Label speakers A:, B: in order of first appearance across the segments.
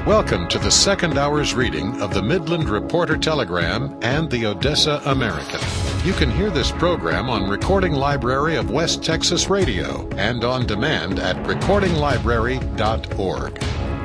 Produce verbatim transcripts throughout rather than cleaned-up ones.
A: Welcome to the second hour's reading of the Midland Reporter Telegram and the Odessa American. You can hear this program on Recording Library of West Texas Radio and on demand at recording library dot org.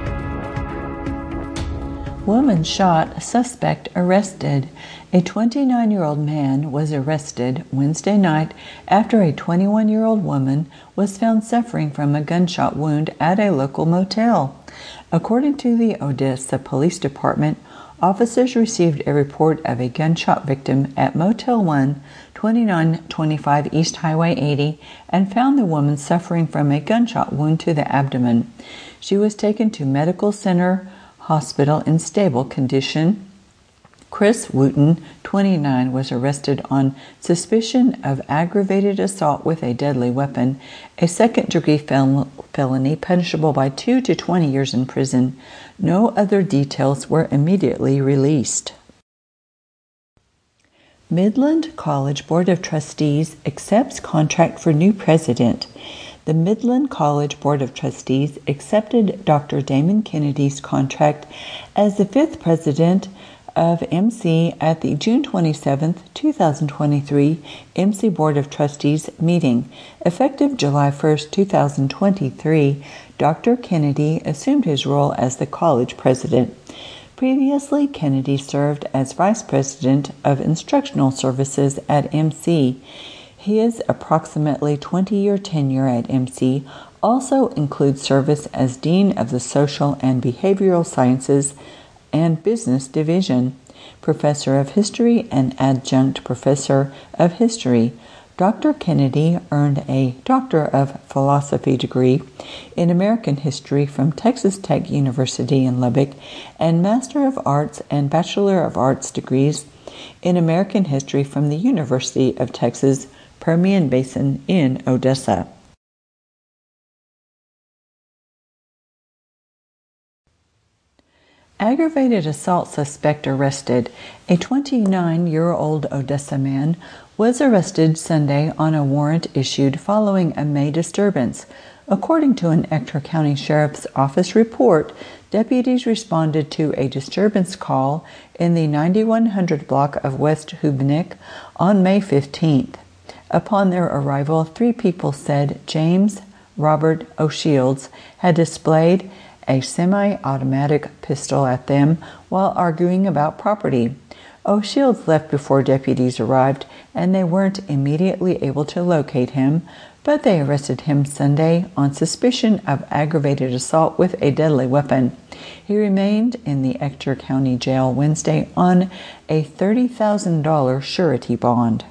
B: Woman shot, suspect arrested. A twenty-nine-year-old man was arrested Wednesday night after a twenty-one-year-old woman was found suffering from a gunshot wound at a local motel. According to the Odessa Police Department, officers received a report of a gunshot victim at Motel one, twenty-nine twenty-five East Highway eighty, and found the woman suffering from a gunshot wound to the abdomen. She was taken to Medical Center Hospital in stable condition. Chris Wooten, twenty-nine, was arrested on suspicion of aggravated assault with a deadly weapon, a second-degree fel- felony punishable by two to twenty years in prison. No other details were immediately released. Midland College Board of Trustees accepts contract for new president. The Midland College Board of Trustees accepted Doctor Damon Kennedy's contract as the fifth president of M C at the June twenty-seventh, twenty twenty-three M C Board of Trustees meeting. Effective July first, twenty twenty-three, Doctor Kennedy assumed his role as the college president. Previously, Kennedy served as vice president of instructional services at M C. His approximately twenty-year tenure at M C also includes service as dean of the Social and Behavioral Sciences and Business Division, professor of history and adjunct professor of history. Doctor Kennedy earned a Doctor of Philosophy degree in American History from Texas Tech University in Lubbock and Master of Arts and Bachelor of Arts degrees in American History from the University of Texas Permian Basin in Odessa. Aggravated assault suspect arrested. A twenty-nine-year-old Odessa man was arrested Sunday on a warrant issued following a May disturbance. According to an Ector County Sheriff's Office report, deputies responded to a disturbance call in the ninety-one hundred block of West Hubnik on May fifteenth. Upon their arrival, three people said James Robert O'Shields had displayed a semi-automatic pistol at them while arguing about property. O'Shields left before deputies arrived, and they weren't immediately able to locate him, but they arrested him Sunday on suspicion of aggravated assault with a deadly weapon. He remained in the Ector County Jail Wednesday on a thirty thousand dollars surety bond.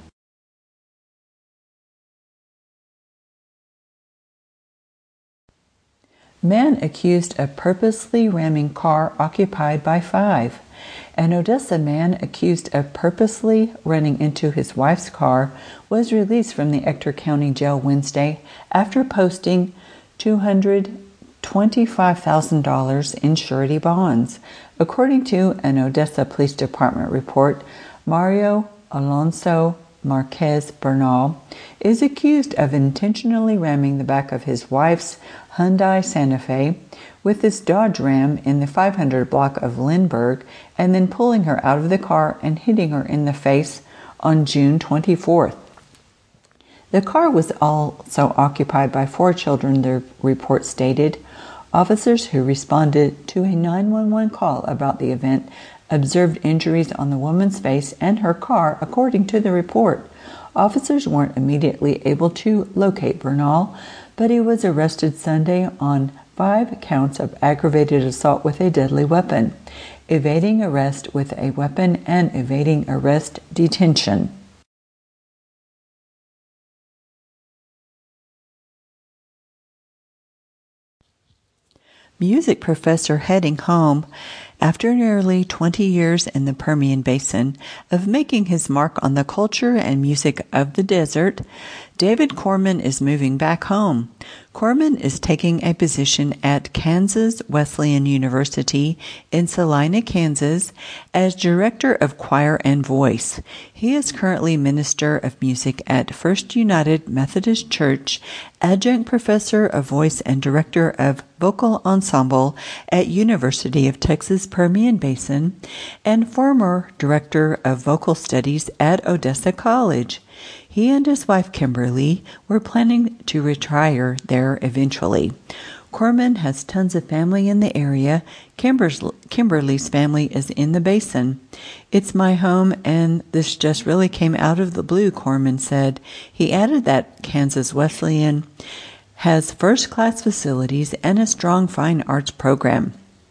B: Man accused of purposely ramming car occupied by five. An Odessa man accused of purposely running into his wife's car was released from the Ector County Jail Wednesday after posting two hundred twenty-five thousand dollars in surety bonds. According to an Odessa Police Department report, Mario Alonso Marquez Bernal is accused of intentionally ramming the back of his wife's Hyundai Santa Fe with his Dodge Ram in the five hundred block of Lindbergh and then pulling her out of the car and hitting her in the face on June twenty-fourth. The car was also occupied by four children, the report stated. Officers who responded to a nine one one call about the event observed injuries on the woman's face and her car, according to the report. Officers weren't immediately able to locate Bernal, but he was arrested Sunday on five counts of aggravated assault with a deadly weapon, evading arrest with a weapon, and evading arrest detention. Music professor heading home after nearly twenty years in the Permian Basin of making his mark on the culture and music of the desert. David Corman is moving back home. Corman is taking a position at Kansas Wesleyan University in Salina, Kansas, as Director of Choir and Voice. He is currently Minister of Music at First United Methodist Church, Adjunct Professor of Voice and Director of Vocal Ensemble at University of Texas Permian Basin, and former Director of Vocal Studies at Odessa College. He and his wife Kimberly were planning to retire there eventually. Corman has tons of family in the area. Kimber's, Kimberly's family is in the basin. It's my home, and this just really came out of the blue, Corman said. He added that Kansas Wesleyan has first-class facilities and a strong fine arts program.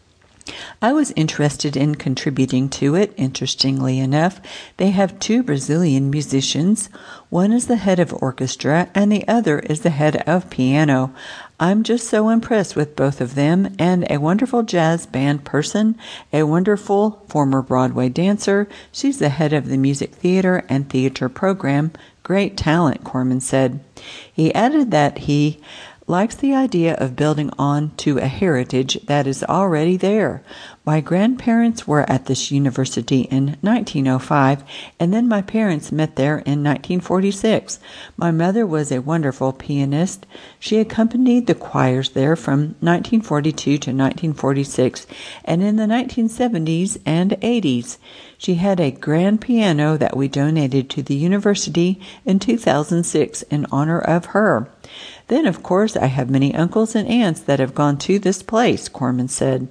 B: I was interested in contributing to it. Interestingly enough, they have two Brazilian musicians. One is the head of orchestra and the other is the head of piano. I'm just so impressed with both of them, and a wonderful jazz band person, a wonderful former Broadway dancer. She's the head of the music theater and theater program. Great talent, Corman said. He added that he likes the idea of building on to a heritage that is already there. My grandparents were at this university in nineteen oh five, and then my parents met there in nineteen forty-six. My mother was a wonderful pianist. She accompanied the choirs there from nineteen forty-two to nineteen forty-six, and in the nineteen seventies and eighties. She had a grand piano that we donated to the university in two thousand six in honor of her. Then, of course, I have many uncles and aunts that have gone to this place, Corman said.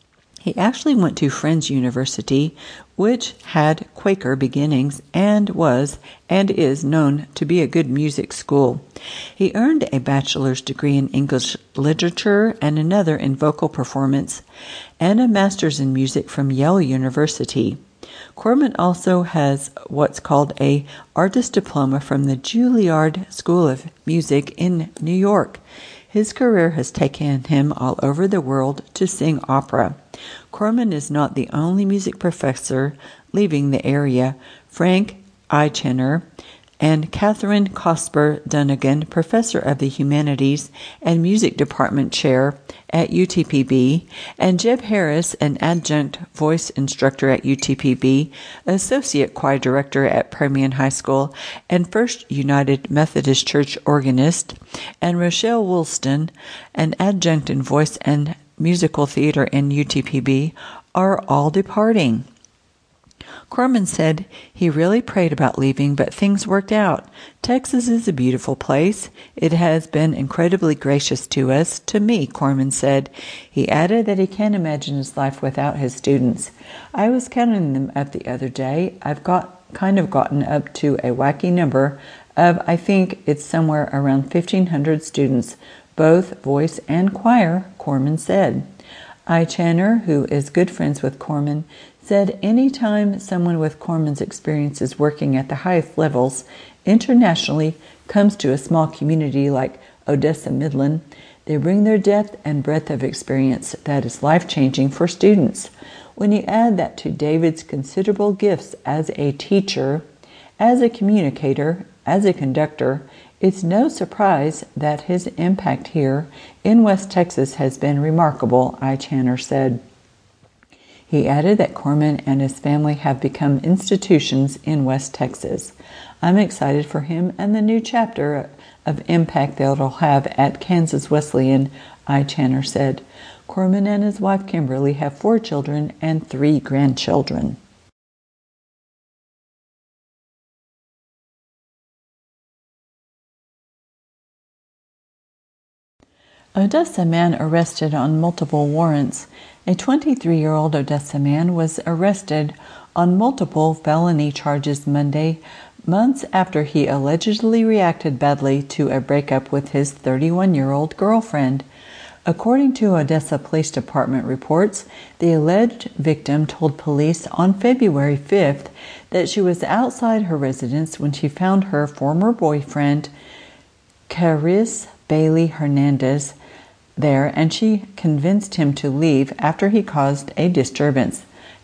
B: He actually went to Friends University, which had Quaker beginnings and was and is known to be a good music school. He earned a bachelor's degree in English literature and another in vocal performance, and a master's in music from Yale University. Corman also has what's called a artist diploma from the Juilliard School of Music in New York. His career has taken him all over the world to sing opera. Corman is not the only music professor leaving the area. Frank Eichner and Catherine Cosper Dunnigan, professor of the Humanities and Music Department chair at U T P B, and Jeb Harris, an adjunct voice instructor at U T P B, associate choir director at Permian High School, and First United Methodist Church organist, and Rochelle Woolston, an adjunct in voice and musical theater in U T P B, are all departing. Corman said he really prayed about leaving, but things worked out. Texas is a beautiful place. It has been incredibly gracious to us, to me, Corman said. He added that he can't imagine his life without his students. I was counting them up the other day. I've got kind of gotten up to a wacky number of, I think it's somewhere around fifteen hundred students, both voice and choir, Corman said. Eichner, who is good friends with Corman, said any time someone with Corman's experiences working at the highest levels internationally comes to a small community like Odessa Midland, they bring their depth and breadth of experience that is life-changing for students. When you add that to David's considerable gifts as a teacher, as a communicator, as a conductor, it's no surprise that his impact here in West Texas has been remarkable, Eichner said. He added that Corman and his family have become institutions in West Texas. I'm excited for him and the new chapter of impact that it'll have at Kansas Wesleyan, Eichner said. Corman and his wife Kimberly have four children and three grandchildren. Odessa man arrested on multiple warrants. A twenty-three-year-old Odessa man was arrested on multiple felony charges Monday, months after he allegedly reacted badly to a breakup with his thirty-one-year-old girlfriend. According to Odessa Police Department reports, the alleged victim told police on February fifth that she was outside her residence when she found her former boyfriend, Caris Bailey Hernandez, there, and she convinced him to leave after he caused a disturbance.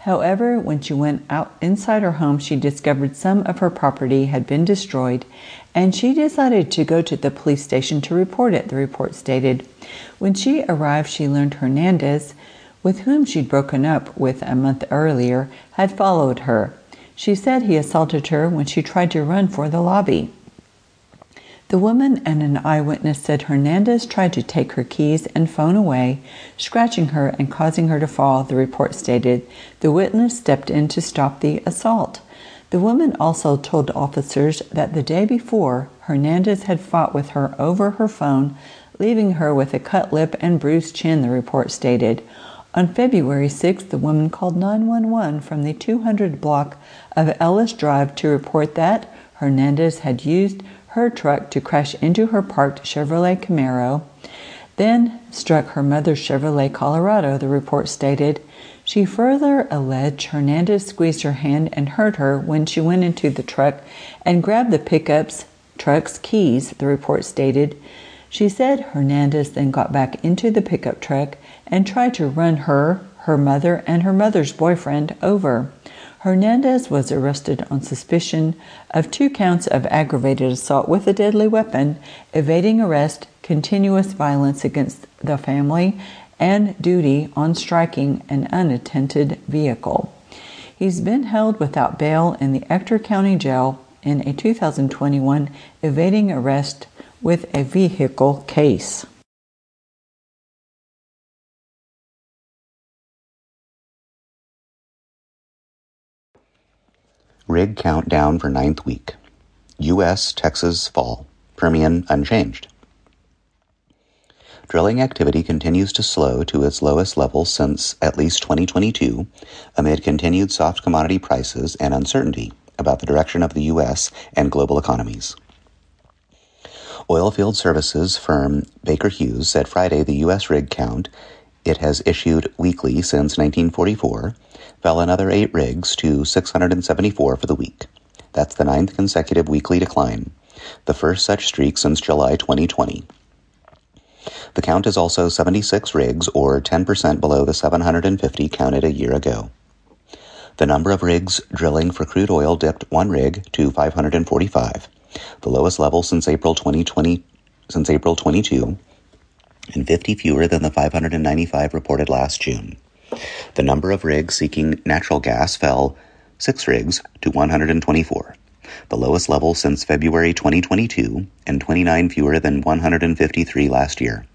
B: However, when she went out inside her home, she discovered some of her property had been destroyed, and she decided to go to the police station to report it, the report stated. When she arrived, she learned Hernandez, with whom she'd broken up with a month earlier, had followed her. She said he assaulted her when she tried to run for the lobby. The woman and an eyewitness said Hernandez tried to take her keys and phone away, scratching her and causing her to fall, the report stated. The witness stepped in to stop the assault. The woman also told officers that the day before, Hernandez had fought with her over her phone, leaving her with a cut lip and bruised chin, the report stated. On February sixth, the woman called nine one one from the two hundred block of Ellis Drive to report that Hernandez had used her truck to crash into her parked Chevrolet Camaro, then struck her mother's Chevrolet Colorado, the report stated. She further alleged Hernandez squeezed her hand and hurt her when she went into the truck and grabbed the pickup's truck's keys, the report stated. She said Hernandez then got back into the pickup truck and tried to run her, her mother, and her mother's boyfriend over. Hernandez was arrested on suspicion of two counts of aggravated assault with a deadly weapon, evading arrest, continuous violence against the family, and duty on striking an unattended vehicle. He's been held without bail in the Ector County Jail in a two thousand twenty-one evading arrest with a vehicle case.
C: Rig count down for ninth week. U S, Texas fall. Permian unchanged. Drilling activity continues to slow to its lowest level since at least twenty twenty-two, amid continued soft commodity prices and uncertainty about the direction of the U S and global economies. Oilfield services firm Baker Hughes said Friday the U S rig count it has issued weekly since nineteen forty-four fell another eight rigs to six hundred seventy-four for the week. That's the ninth consecutive weekly decline, the first such streak since July twenty twenty. The count is also seventy-six rigs, or ten percent below the seven hundred fifty counted a year ago. The number of rigs drilling for crude oil dipped one rig to five hundred forty-five, the lowest level since April twenty twenty, since April twenty-two, and fifty fewer than the five hundred ninety-five reported last June. The number of rigs seeking natural gas fell six rigs to one hundred twenty-four, the lowest level since February twenty twenty-two, and twenty-nine fewer than one hundred fifty-three last year.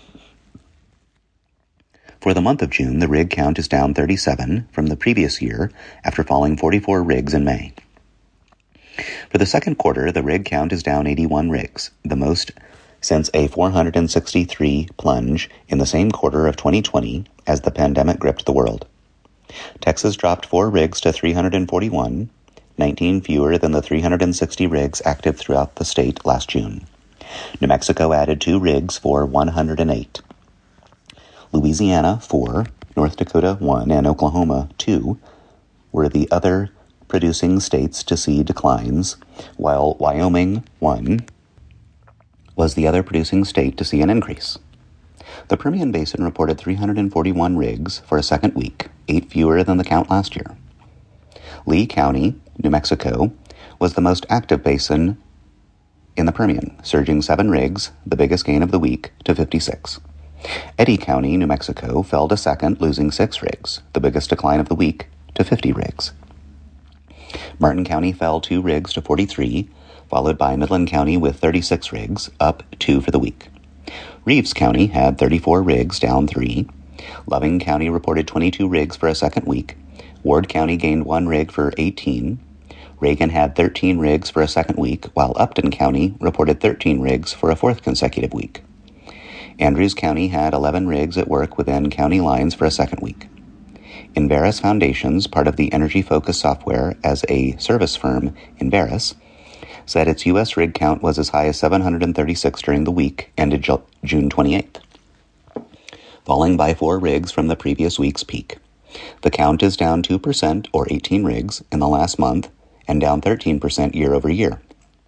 C: For the month of June, the rig count is down thirty-seven from the previous year after falling forty-four rigs in May. For the second quarter, the rig count is down eighty-one rigs, the most since a four hundred sixty-three plunge in the same quarter of twenty twenty as the pandemic gripped the world. Texas dropped four rigs to three hundred forty-one, nineteen fewer than the three hundred sixty rigs active throughout the state last June. New Mexico added two rigs for one hundred eight. Louisiana, four, North Dakota, one, and Oklahoma, two, were the other producing states to see declines, while Wyoming, one, was the other producing state to see an increase. The Permian Basin reported three hundred forty-one rigs for a second week, eight fewer than the count last year. Lee County, New Mexico, was the most active basin in the Permian, surging seven rigs, the biggest gain of the week, to fifty-six. Eddy County, New Mexico, fell to second, losing six rigs, the biggest decline of the week, to fifty rigs. Martin County fell two rigs to forty-three, followed by Midland County with thirty-six rigs, up two for the week. Reeves County had thirty-four rigs, down three. Loving County reported twenty-two rigs for a second week. Ward County gained one rig for eighteen. Reagan had thirteen rigs for a second week, while Upton County reported thirteen rigs for a fourth consecutive week. Andrews County had eleven rigs at work within county lines for a second week. Inveris Foundations, part of the Energy Focus software as a service firm, Inveris, said its U S rig count was as high as seven hundred thirty-six during the week ended June twenty-eighth, falling by four rigs from the previous week's peak. The count is down two percent, or eighteen rigs, in the last month, and down thirteen percent year over year.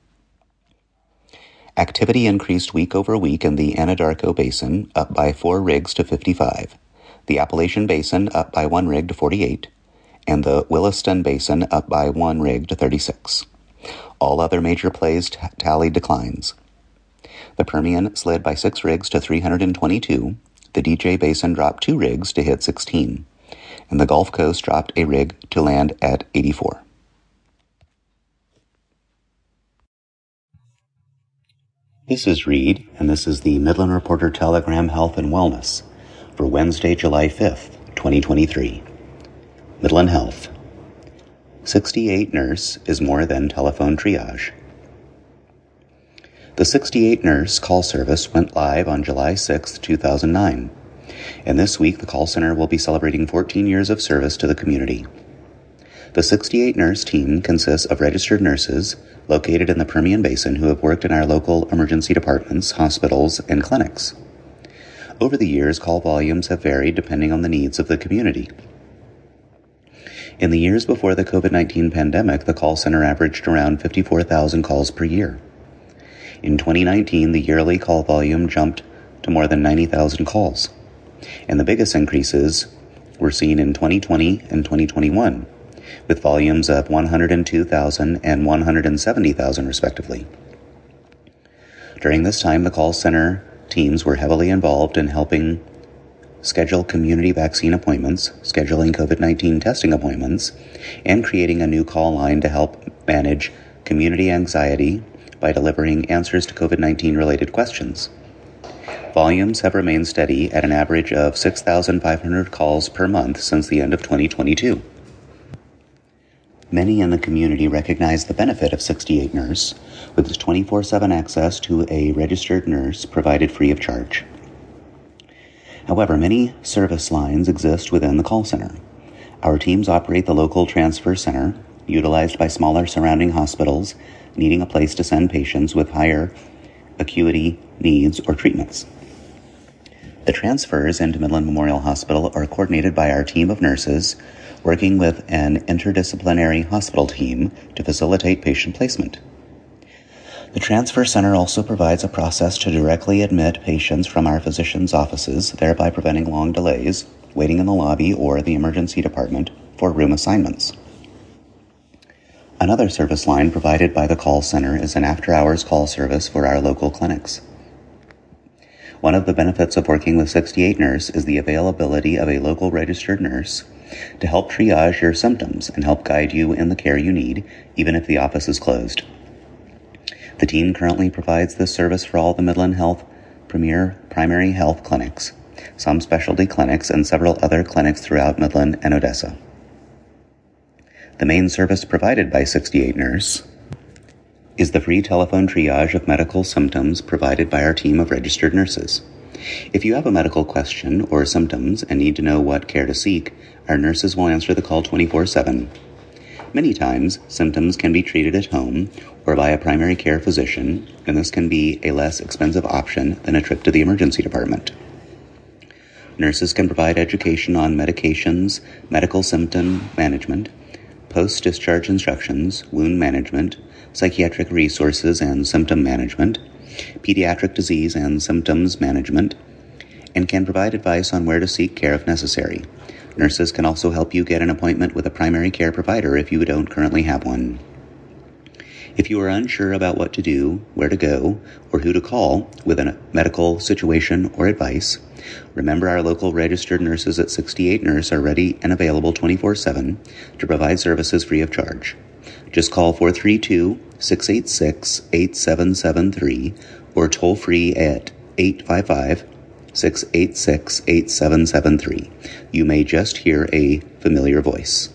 C: Activity increased week over week in the Anadarko Basin, up by four rigs to fifty-five, the Appalachian Basin up by one rig to forty-eight, and the Williston Basin up by one rig to thirty-six. All other major plays t- tallied declines. The Permian slid by six rigs to three hundred twenty-two, the D J Basin dropped two rigs to hit sixteen, and the Gulf Coast dropped a rig to land at eighty-four. This is Reed, and this is the Midland Reporter Telegram Health and Wellness for Wednesday, July fifth, twenty twenty-three. Midland Health. sixty-eight nurse is more than telephone triage. The sixty-eight nurse call service went live on July sixth, two thousand nine, and this week the call center will be celebrating fourteen years of service to the community. The sixty-eight nurse team consists of registered nurses located in the Permian Basin who have worked in our local emergency departments, hospitals, and clinics. Over the years, call volumes have varied depending on the needs of the community. In the years before the covid nineteen pandemic, the call center averaged around fifty-four thousand calls per year. In twenty nineteen, the yearly call volume jumped to more than ninety thousand calls, and the biggest increases were seen in twenty twenty and twenty twenty-one, with volumes of one hundred two thousand and one hundred seventy thousand respectively. During this time, the call center teams were heavily involved in helping schedule community vaccine appointments, scheduling covid nineteen testing appointments, and creating a new call line to help manage community anxiety by delivering answers to covid nineteen related questions. Volumes have remained steady at an average of six thousand five hundred calls per month since the end of twenty twenty-two. Many in the community recognize the benefit of sixty-eight nurse, with twenty-four seven access to a registered nurse provided free of charge. However, many service lines exist within the call center. Our teams operate the local transfer center, utilized by smaller surrounding hospitals needing a place to send patients with higher acuity needs or treatments. The transfers into Midland Memorial Hospital are coordinated by our team of nurses, working with an interdisciplinary hospital team to facilitate patient placement. The transfer center also provides a process to directly admit patients from our physicians' offices, thereby preventing long delays, waiting in the lobby or the emergency department for room assignments. Another service line provided by the call center is an after-hours call service for our local clinics. One of the benefits of working with sixty-eight nurse is the availability of a local registered nurse to help triage your symptoms and help guide you in the care you need, even if the office is closed. The team currently provides this service for all the Midland Health Premier Primary Health Clinics, some specialty clinics, and several other clinics throughout Midland and Odessa. The main service provided by sixty-eight nurse is the free telephone triage of medical symptoms provided by our team of registered nurses. If you have a medical question or symptoms and need to know what care to seek, our nurses will answer the call twenty-four seven. Many times, symptoms can be treated at home or by a primary care physician, and this can be a less expensive option than a trip to the emergency department. Nurses can provide education on medications, medical symptom management, post-discharge instructions, wound management, psychiatric resources and symptom management, pediatric disease and symptoms management, and can provide advice on where to seek care if necessary. Nurses can also help you get an appointment with a primary care provider if you don't currently have one. If you are unsure about what to do, where to go, or who to call with a medical situation or advice, remember our local registered nurses at sixty-eight nurse are ready and available twenty-four seven to provide services free of charge. Just call four three two, six eight six, eight seven seven three or toll free at eight five five, six eight six, eight seven seven three. You may just hear a familiar voice.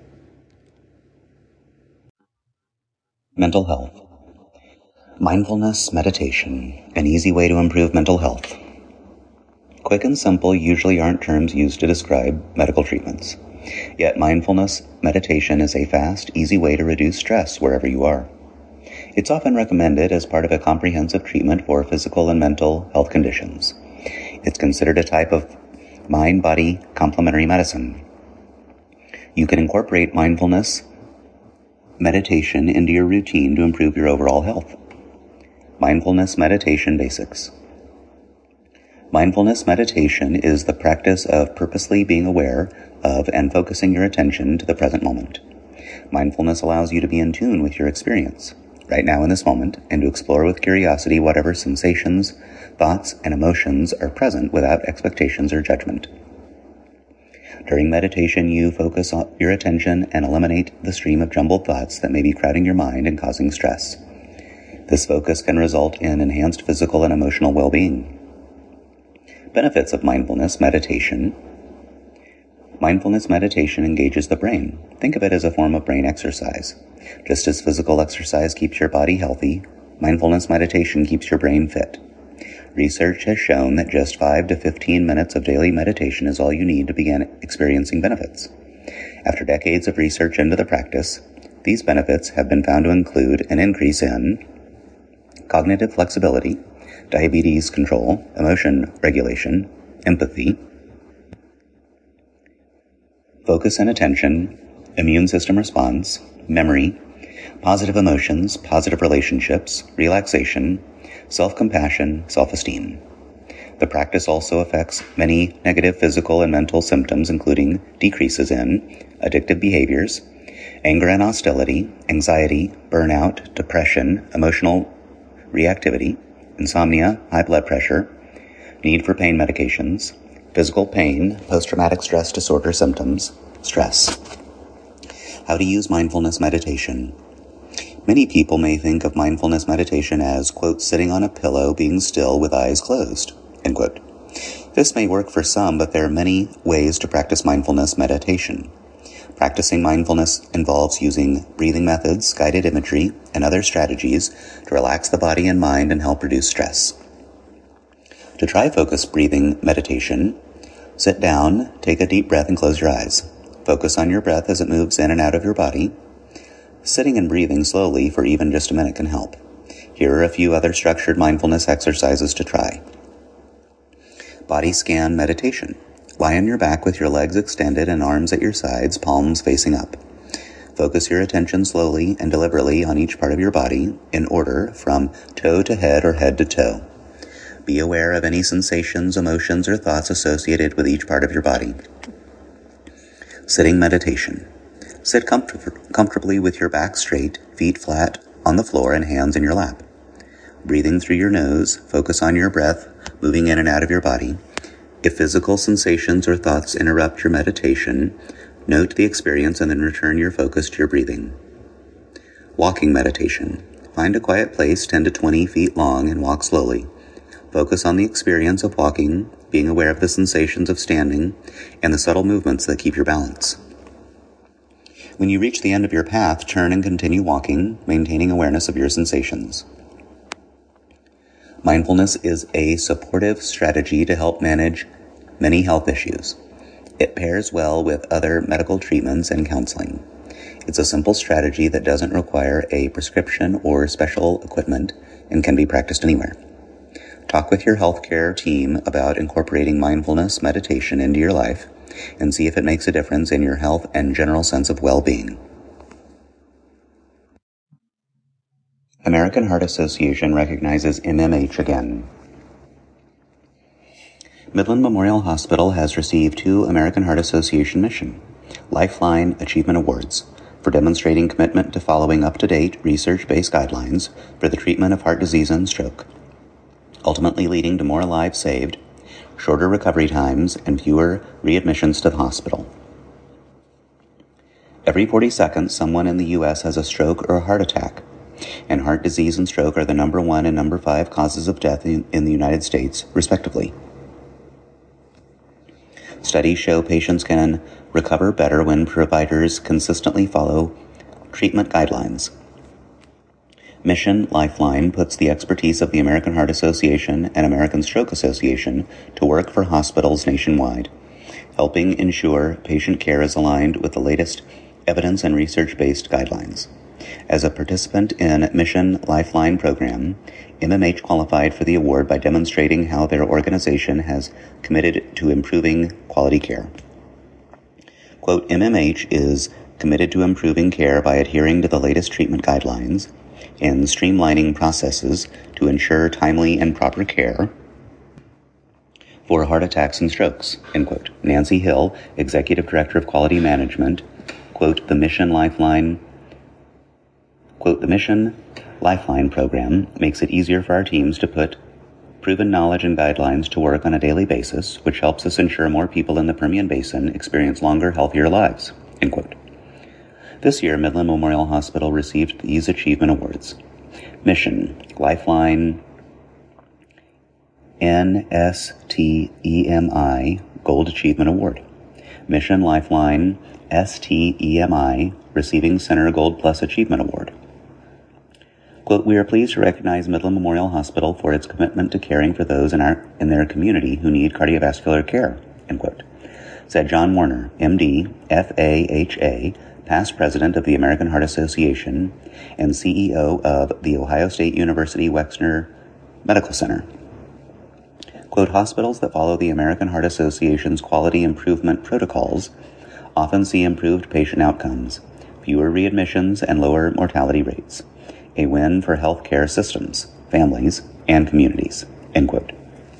C: Mental health. Mindfulness meditation, an easy way to improve mental health. Quick and simple usually aren't terms used to describe medical treatments. Yet mindfulness meditation is a fast, easy way to reduce stress wherever you are. It's often recommended as part of a comprehensive treatment for physical and mental health conditions. It's considered a type of mind-body complementary medicine. You can incorporate mindfulness meditation into your routine to improve your overall health. Mindfulness meditation basics. Mindfulness meditation is the practice of purposely being aware of and focusing your attention to the present moment. Mindfulness allows you to be in tune with your experience, right now in this moment, and to explore with curiosity whatever sensations, thoughts, and emotions are present without expectations or judgment. During meditation, you focus on your attention and eliminate the stream of jumbled thoughts that may be crowding your mind and causing stress. This focus can result in enhanced physical and emotional well-being. Benefits of mindfulness meditation. Mindfulness meditation engages the brain. Think of it as a form of brain exercise. Just as physical exercise keeps your body healthy, mindfulness meditation keeps your brain fit. Research has shown that just five to fifteen minutes of daily meditation is all you need to begin experiencing benefits. After decades of research into the practice, these benefits have been found to include an increase in cognitive flexibility, diabetes control, emotion regulation, empathy, focus and attention, immune system response, memory, positive emotions, positive relationships, relaxation, self-compassion, self-esteem. The practice also affects many negative physical and mental symptoms, including decreases in addictive behaviors, anger and hostility, anxiety, burnout, depression, emotional reactivity, insomnia, high blood pressure, need for pain medications, physical pain, post-traumatic stress disorder symptoms, stress. How to use mindfulness meditation. Many people may think of mindfulness meditation as, quote, sitting on a pillow being still with eyes closed, end quote. This may work for some, but there are many ways to practice mindfulness meditation. Practicing mindfulness involves using breathing methods, guided imagery, and other strategies to relax the body and mind and help reduce stress. To try focused breathing meditation, sit down, take a deep breath, and close your eyes. Focus on your breath as it moves in and out of your body. Sitting and breathing slowly for even just a minute can help. Here are a few other structured mindfulness exercises to try. Body scan meditation. Lie on your back with your legs extended and arms at your sides, palms facing up. Focus your attention slowly and deliberately on each part of your body in order from toe to head or head to toe. Be aware of any sensations, emotions, or thoughts associated with each part of your body. Sitting meditation. Sit comfort- comfortably with your back straight, feet flat on the floor, and hands in your lap. Breathing through your nose, focus on your breath, moving in and out of your body. If physical sensations or thoughts interrupt your meditation, note the experience and then return your focus to your breathing. Walking meditation. Find a quiet place ten to twenty feet long and walk slowly. Focus on the experience of walking, being aware of the sensations of standing, and the subtle movements that keep your balance. When you reach the end of your path, turn and continue walking, maintaining awareness of your sensations. Mindfulness is a supportive strategy to help manage many health issues. It pairs well with other medical treatments and counseling. It's a simple strategy that doesn't require a prescription or special equipment and can be practiced anywhere. Talk with your healthcare team about incorporating mindfulness meditation into your life and see if it makes a difference in your health and general sense of well-being. American Heart Association recognizes M M H again. Midland Memorial Hospital has received two American Heart Association Mission Lifeline Achievement Awards for demonstrating commitment to following up-to-date research-based guidelines for the treatment of heart disease and stroke, ultimately leading to more lives saved, shorter recovery times, and fewer readmissions to the hospital. Every forty seconds, someone in the U S has a stroke or a heart attack, and heart disease and stroke are the number one and number five causes of death in, in the United States, respectively. Studies show patients can recover better when providers consistently follow treatment guidelines. Mission Lifeline puts the expertise of the American Heart Association and American Stroke Association to work for hospitals nationwide, helping ensure patient care is aligned with the latest evidence and research-based guidelines. As a participant in Mission Lifeline program, M M H qualified for the award by demonstrating how their organization has committed to improving quality care. Quote, M M H is committed to improving care by adhering to the latest treatment guidelines and streamlining processes to ensure timely and proper care, for heart attacks and strokes, end quote. Nancy Hill, Executive Director of Quality Management, quote, the Mission Lifeline, quote, the Mission Lifeline program makes it easier for our teams to put proven knowledge and guidelines to work on a daily basis, which helps us ensure more people in the Permian Basin experience longer, healthier lives, end quote. This year, Midland Memorial Hospital received these achievement awards. Mission Lifeline N S T E M I Gold Achievement Award. Mission Lifeline S T E M I Receiving Center Gold Plus Achievement Award. Quote, we are pleased to recognize Midland Memorial Hospital for its commitment to caring for those in our in their community who need cardiovascular care, end quote, said John Warner, M D, F A H A, past president of the American Heart Association and C E O of the Ohio State University Wexner Medical Center. Quote, hospitals that follow the American Heart Association's quality improvement protocols often see improved patient outcomes, fewer readmissions, and lower mortality rates. A win for healthcare systems, families, and communities, end quote.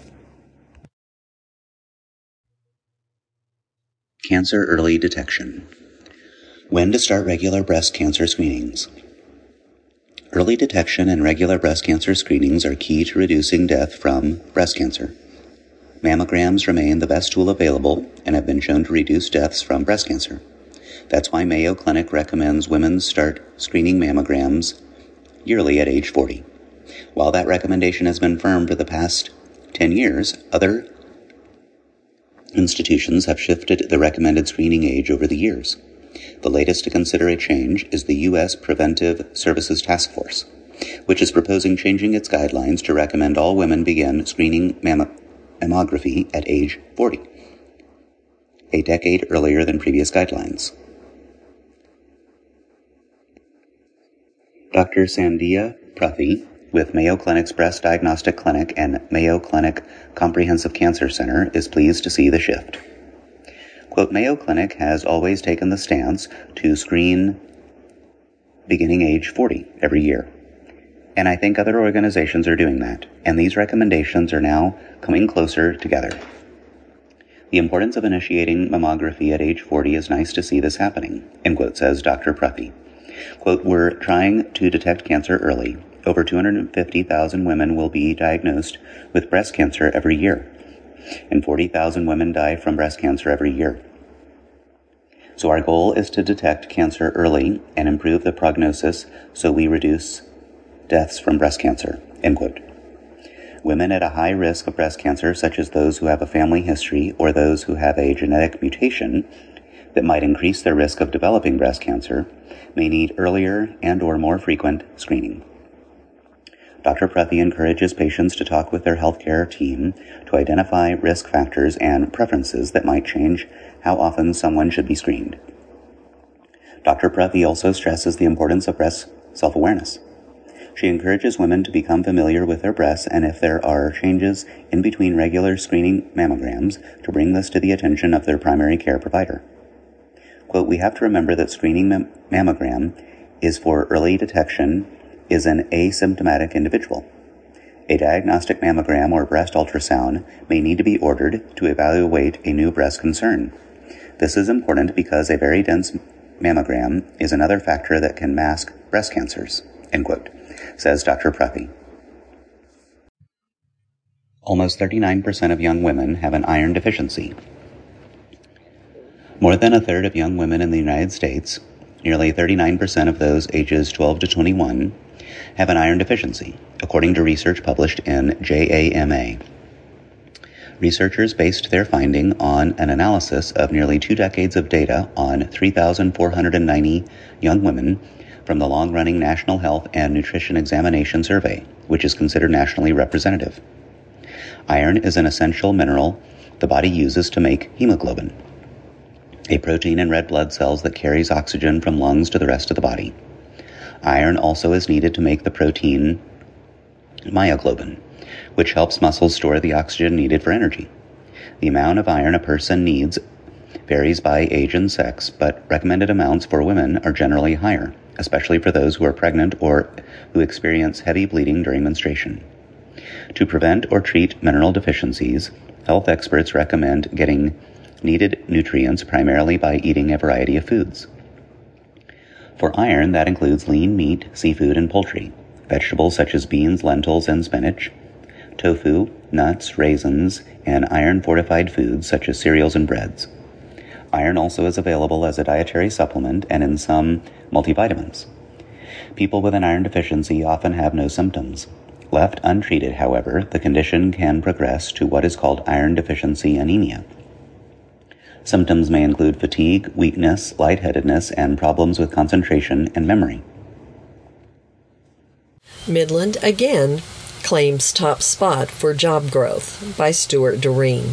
C: Cancer early detection. When to start regular breast cancer screenings. Early detection and regular breast cancer screenings are key to reducing death from breast cancer. Mammograms remain the best tool available and have been shown to reduce deaths from breast cancer. That's why Mayo Clinic recommends women start screening mammograms yearly at age forty. While that recommendation has been firm for the past ten years, other institutions have shifted the recommended screening age over the years. The latest to consider a change is the U S Preventive Services Task Force, which is proposing changing its guidelines to recommend all women begin screening mamm- mammography at age forty, a decade earlier than previous guidelines. Doctor Sandhya Pruthi, with Mayo Clinic's Breast Diagnostic Clinic and Mayo Clinic Comprehensive Cancer Center, is pleased to see the shift. Quote, Mayo Clinic has always taken the stance to screen beginning age forty every year. And I think other organizations are doing that, and these recommendations are now coming closer together. The importance of initiating mammography at age forty is nice to see this happening, end quote, says Doctor Pruthi. Quote, we're trying to detect cancer early. Over two hundred fifty thousand women will be diagnosed with breast cancer every year, and forty thousand women die from breast cancer every year. So our goal is to detect cancer early and improve the prognosis so we reduce deaths from breast cancer, end quote. Women at a high risk of breast cancer, such as those who have a family history or those who have a genetic mutation that might increase their risk of developing breast cancer, may need earlier and or more frequent screening. Doctor Pruthi encourages patients to talk with their healthcare team to identify risk factors and preferences that might change how often someone should be screened. Doctor Pruthi also stresses the importance of breast self-awareness. She encourages women to become familiar with their breasts and if there are changes in between regular screening mammograms, to bring this to the attention of their primary care provider. Quote, we have to remember that screening mam- mammogram is for early detection is an asymptomatic individual. A diagnostic mammogram or breast ultrasound may need to be ordered to evaluate a new breast concern. This is important because a very dense mammogram is another factor that can mask breast cancers, end quote, says Doctor Pruthi. Almost thirty-nine percent of young women have an iron deficiency. More than a third of young women in the United States, nearly thirty-nine percent of those ages twelve to twenty-one, have an iron deficiency, according to research published in J A M A. Researchers based their finding on an analysis of nearly two decades of data on three thousand four hundred ninety young women from the long-running National Health and Nutrition Examination Survey, which is considered nationally representative. Iron is an essential mineral the body uses to make hemoglobin, a protein in red blood cells that carries oxygen from lungs to the rest of the body. Iron also is needed to make the protein myoglobin, which helps muscles store the oxygen needed for energy. The amount of iron a person needs varies by age and sex, but recommended amounts for women are generally higher, especially for those who are pregnant or who experience heavy bleeding during menstruation. To prevent or treat mineral deficiencies, health experts recommend getting needed nutrients primarily by eating a variety of foods. For iron, that includes lean meat, seafood, and poultry, vegetables such as beans, lentils, and spinach, tofu, nuts, raisins, and iron-fortified foods such as cereals and breads. Iron also is available as a dietary supplement and in some multivitamins. People with an iron deficiency often have no symptoms. Left untreated, however, the condition can progress to what is called iron deficiency anemia. Symptoms may include fatigue, weakness, lightheadedness, and problems with concentration and memory.
D: Midland again claims top spot for job growth by Stuart Doreen.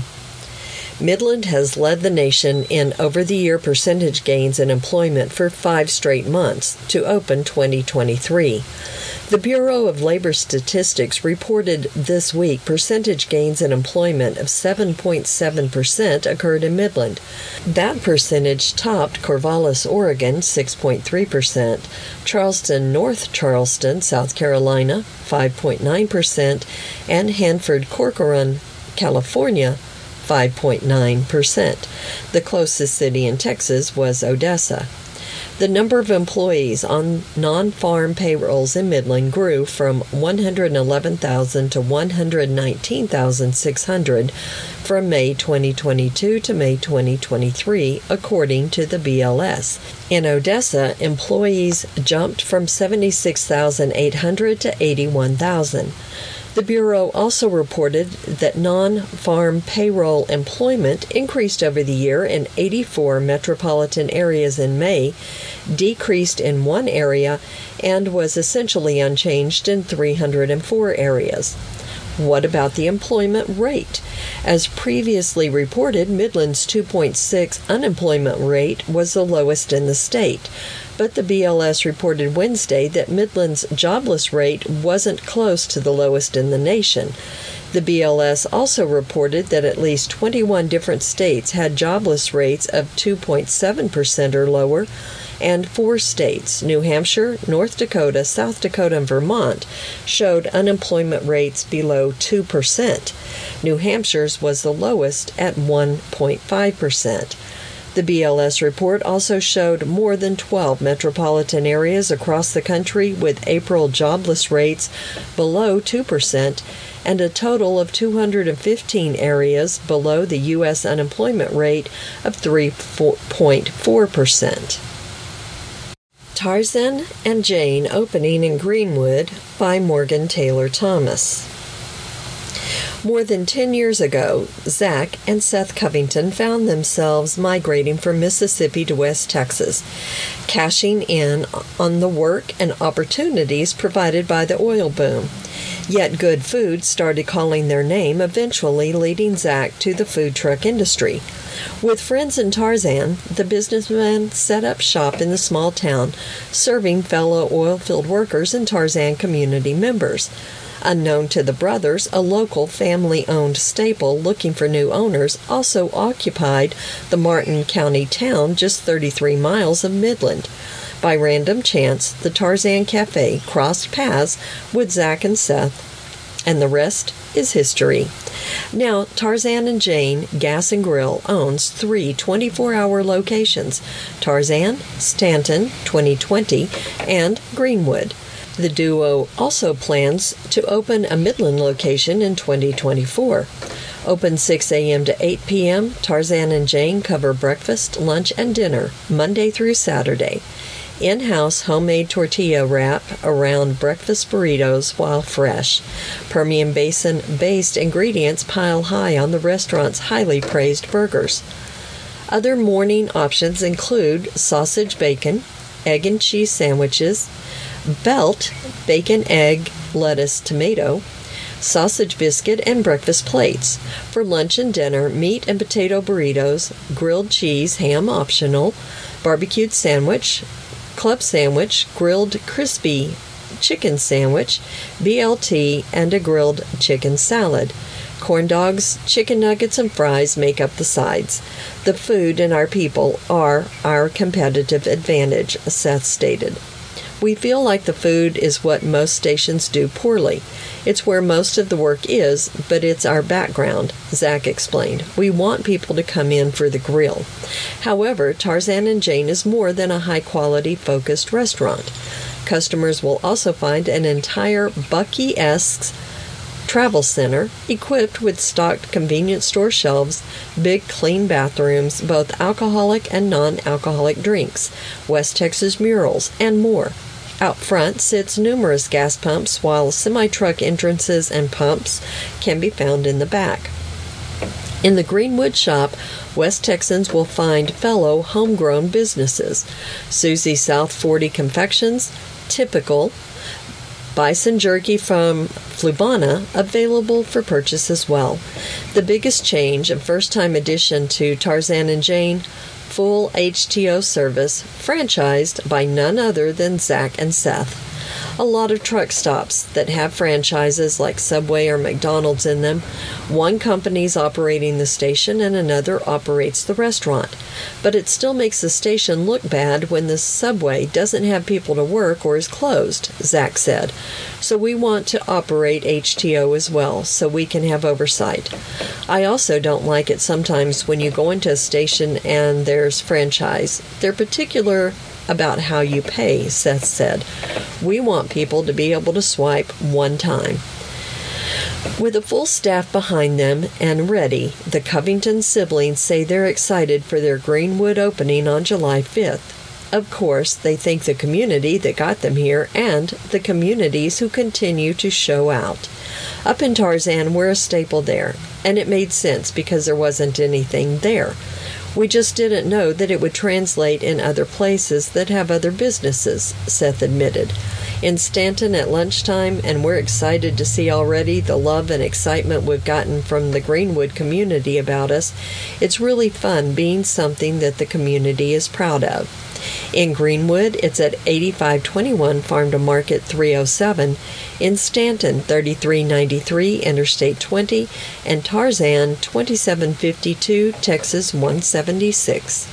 D: Midland has led the nation in over-the-year percentage gains in employment for five straight months to open twenty twenty-three. The Bureau of Labor Statistics reported this week percentage gains in employment of seven point seven percent occurred in Midland. That percentage topped Corvallis, Oregon, six point three percent, Charleston, North Charleston, South Carolina, five point nine percent, and Hanford, Corcoran, California, five point nine percent. The closest city in Texas was Odessa. The number of employees on non-farm payrolls in Midland grew from one hundred eleven thousand to one hundred nineteen thousand six hundred from May twenty twenty-two to May twenty twenty-three, according to the B L S. In Odessa, employees jumped from seventy-six thousand eight hundred to eighty-one thousand. The Bureau also reported that non-farm payroll employment increased over the year in eighty-four metropolitan areas in May, decreased in one area, and was essentially unchanged in three hundred four areas. What about the employment rate? As previously reported, Midland's two point six unemployment rate was the lowest in the state. But the B L S reported Wednesday that Midland's jobless rate wasn't close to the lowest in the nation. The B L S also reported that at least twenty-one different states had jobless rates of two point seven percent or lower, and four states, New Hampshire, North Dakota, South Dakota, and Vermont, showed unemployment rates below two percent. New Hampshire's was the lowest at one point five percent. The B L S report also showed more than twelve metropolitan areas across the country with April jobless rates below two percent and a total of two hundred fifteen areas below the U S unemployment rate of three point four percent. Tarzan and Jane opening in Greenwood by Morgan Taylor Thomas. More than ten years ago, Zach and Seth Covington found themselves migrating from Mississippi to West Texas, cashing in on the work and opportunities provided by the oil boom. Yet good food started calling their name, eventually leading Zach to the food truck industry. With friends in Tarzan, the businessman set up shop in the small town, serving fellow oilfield workers and Tarzan community members. Unknown to the brothers, a local family-owned staple looking for new owners also occupied the Martin County town just thirty-three miles of Midland. By random chance, the Tarzan Cafe crossed paths with Zach and Seth, and the rest is history. Now, Tarzan and Jane Gas and Grill owns three twenty-four hour locations: Tarzan, Stanton, twenty twenty, and Greenwood. The duo also plans to open a Midland location in twenty twenty-four. Open six a.m. to eight p.m., Tarzan and Jane cover breakfast, lunch, and dinner, Monday through Saturday. In-house homemade tortilla wrap around breakfast burritos while fresh. Permian Basin-based ingredients pile high on the restaurant's highly praised burgers. Other morning options include sausage bacon, egg and cheese sandwiches, Belt, bacon, egg, lettuce, tomato, sausage biscuit, and breakfast plates. For lunch and dinner, meat and potato burritos, grilled cheese, ham optional, barbecued sandwich, club sandwich, grilled crispy chicken sandwich, B L T, and a grilled chicken salad. Corn dogs, chicken nuggets, and fries make up the sides. The food and our people are our competitive advantage, Seth stated. We feel like the food is what most stations do poorly. It's where most of the work is, but it's our background, Zach explained. We want people to come in for the grill. However, Tarzan and Jane is more than a high-quality, focused restaurant. Customers will also find an entire Bucky-esque travel center equipped with stocked convenience store shelves, big clean bathrooms, both alcoholic and non-alcoholic drinks, West Texas murals, and more. Out front sits numerous gas pumps, while semi-truck entrances and pumps can be found in the back. In the Greenwood shop, West Texans will find fellow homegrown businesses. Susie South forty Confections, Typical, bison jerky from Flubana, available for purchase as well. The biggest change, a first-time addition to Tarzan and Jane, full H T O service, franchised by none other than Zach and Seth. A lot of truck stops that have franchises like Subway or McDonald's in them. One company's operating the station and another operates the restaurant. But it still makes the station look bad when the Subway doesn't have people to work or is closed, Zach said. So we want to operate H T O as well, so we can have oversight. I also don't like it sometimes when you go into a station and there's franchise. They're particular about how you pay, Seth said. We want people to be able to swipe one time. With a full staff behind them and ready, the Covington siblings say they're excited for their Greenwood opening on July fifth. Of course, they thank the community that got them here and the communities who continue to show out. Up in Tarzan, we're a staple there, and it made sense because there wasn't anything there. We just didn't know that it would translate in other places that have other businesses, Seth admitted. In Stanton at lunchtime, and we're excited to see already the love and excitement we've gotten from the Greenwood community about us. It's really fun being something that the community is proud of. In Greenwood, it's at eighty-five twenty-one Farm to Market three oh seven, in Stanton, thirty-three ninety-three Interstate twenty, and Tarzan, twenty-seven fifty-two Texas one seventy-six.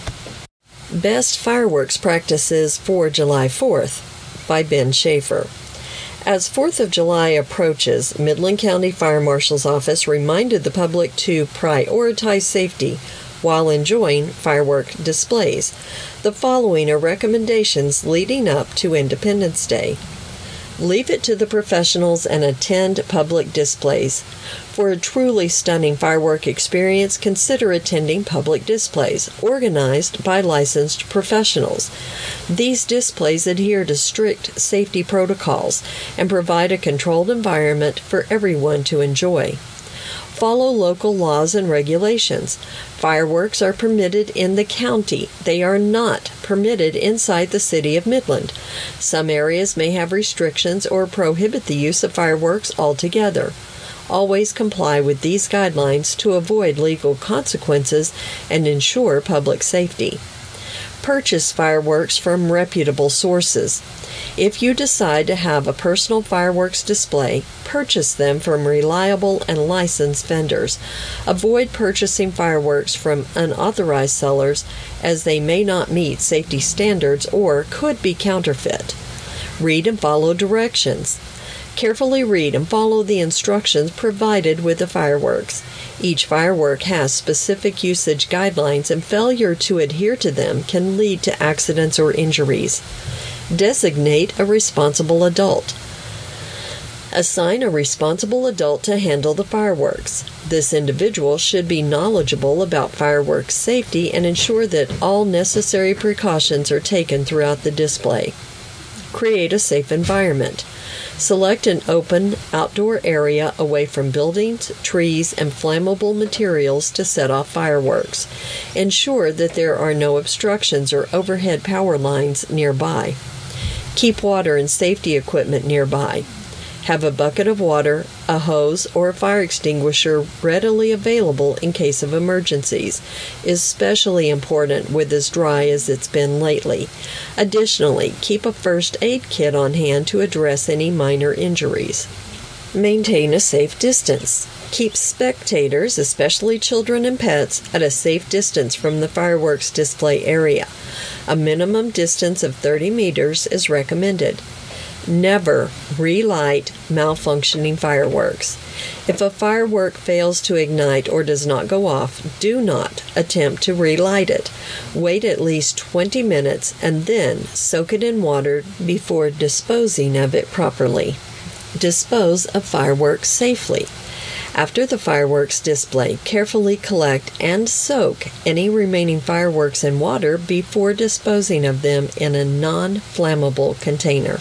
D: Best Fireworks Practices for July fourth by Ben Schaefer. As fourth of July approaches, Midland County Fire Marshal's Office reminded the public to prioritize safety while enjoying firework displays. The following are recommendations leading up to Independence Day. Leave it to the professionals and attend public displays. For a truly stunning firework experience, consider attending public displays organized by licensed professionals. These displays adhere to strict safety protocols and provide a controlled environment for everyone to enjoy. Follow local laws and regulations. Fireworks are permitted in the county. They are not permitted inside the city of Midland. Some areas may have restrictions or prohibit the use of fireworks altogether. Always comply with these guidelines to avoid legal consequences and ensure public safety. Purchase fireworks from reputable sources. If you decide to have a personal fireworks display, purchase them from reliable and licensed vendors. Avoid purchasing fireworks from unauthorized sellers, as they may not meet safety standards or could be counterfeit. Read and follow directions. Carefully read and follow the instructions provided with the fireworks. Each firework has specific usage guidelines, and failure to adhere to them can lead to accidents or injuries. Designate a responsible adult. Assign a responsible adult to handle the fireworks. This individual should be knowledgeable about fireworks safety and ensure that all necessary precautions are taken throughout the display. Create a safe environment. Select an open, outdoor area away from buildings, trees, and flammable materials to set off fireworks. Ensure that there are no obstructions or overhead power lines nearby. Keep water and safety equipment nearby. Have a bucket of water, a hose, or a fire extinguisher readily available in case of emergencies, especially important with as dry as it's been lately. Additionally, keep a first aid kit on hand to address any minor injuries. Maintain a safe distance. Keep spectators, especially children and pets, at a safe distance from the fireworks display area. A minimum distance of thirty meters is recommended. Never relight malfunctioning fireworks. If a firework fails to ignite or does not go off, do not attempt to relight it. Wait at least twenty minutes and then soak it in water before disposing of it properly. Dispose of fireworks safely. After the fireworks display, carefully collect and soak any remaining fireworks in water before disposing of them in a non-flammable container.